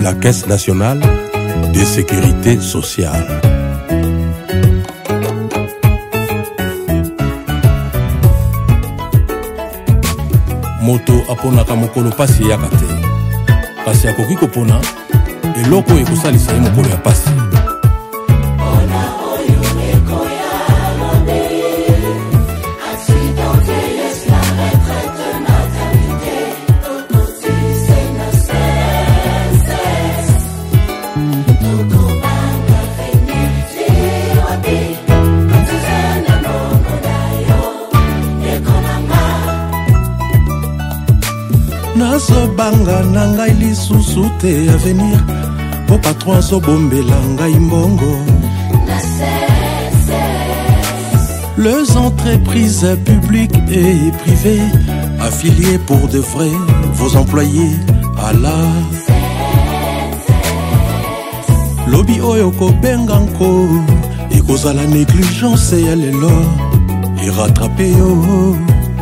la Caisse nationale de sécurité sociale. Moto aponaka mokolo pasi yaka te, kasi akoki kopona eloko ekosalisa ye mokolo ya pasi. Nazobanga na ngai lisusu te avenir, po patron azobombela ngai mbongo. Les entreprises publiques et privées, affiliées pour de vrai, vos employés à la lobby oyo kobenga nko, ekozala négligence ya lelo, rattraper yo.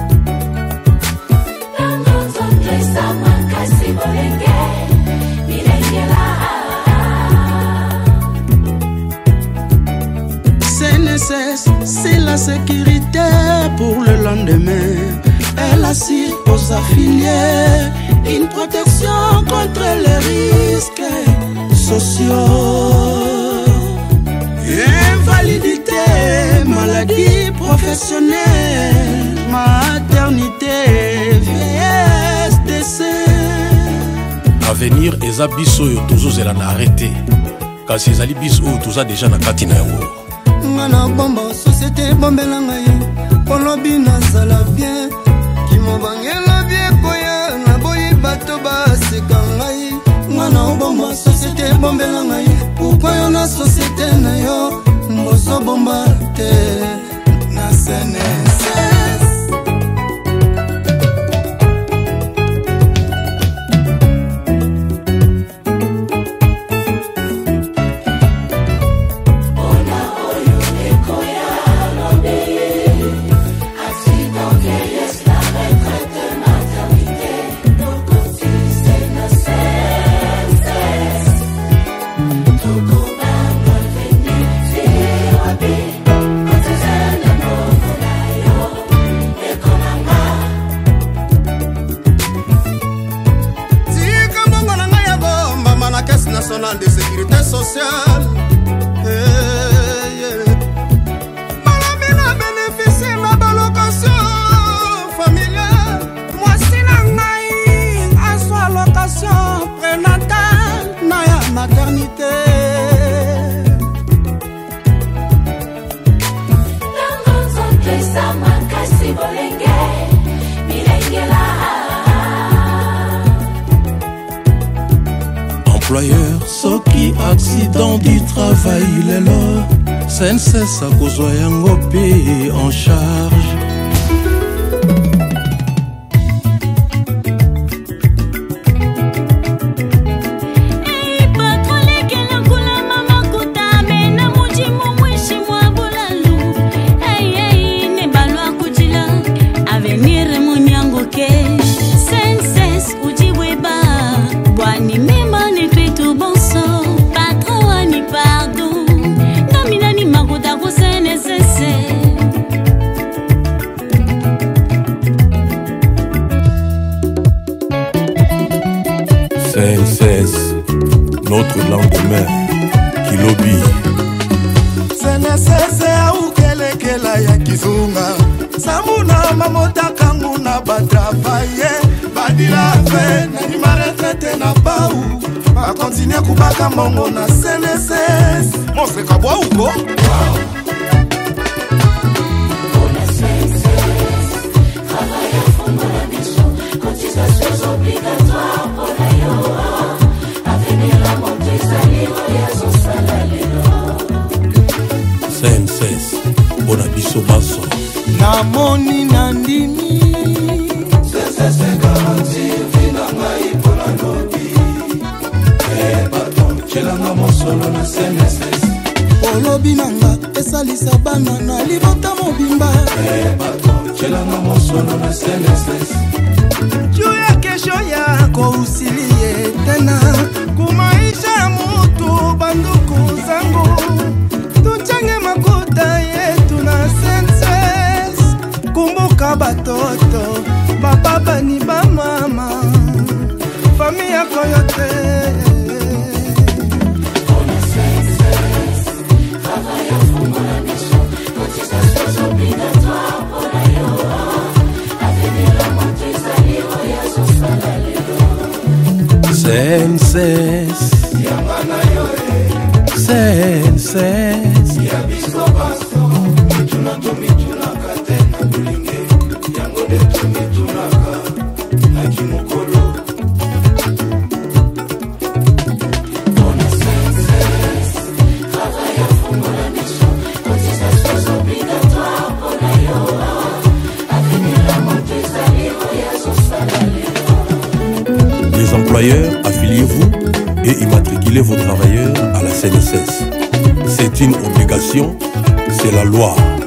C'est la sécurité pour le lendemain. Elle assure aux affiliés une protection contre les risques sociaux. Invalidité, maladie professionnelle, maternité, vieillesse, décès. Avenir eza biso yo tozozela na arrêté, kasi ezali biso oyo toza deja na kati na yango. Mana bomba société bombela ngai kolobi nazala bien kimobangela bien koya na boyi bato baseka ngai. Mana bomba société bombela ngai pourquoi yo na société na yo mozo bomba te na CNSS. Nationale de sécurité sociale. Malami na bénéficie na balocation familiale. Moi si na ngai aswa location prénatale na ya maternité. Employeur, soki accident du travail lelo, CNSS akozwa yango pe en charge. CNSS, notre lendemain, qui lobby. CNSS au kelekela ya kizunga. Samuna mamota kanguna batravaye. Badila fe, nani maretrete na bau. Ba continue kubaka mongo na CNSS. Monstre kabwa uko? Wow. CNSS, bona biso baso. Na moni na ndimi CNSS garanti vina ngai pona lobi. Baton, chelanga mosolo na CNSS. Olobi nanga, esalisa bana na libota mobimba. Baton, chelanga mosolo na CNSS. Juya kesho ya ko usilie tena kumai oyo te. Senses Senses Les employeurs, affiliez-vous et immatriculez vos travailleurs à la CNSS. C'est une obligation, c'est la loi.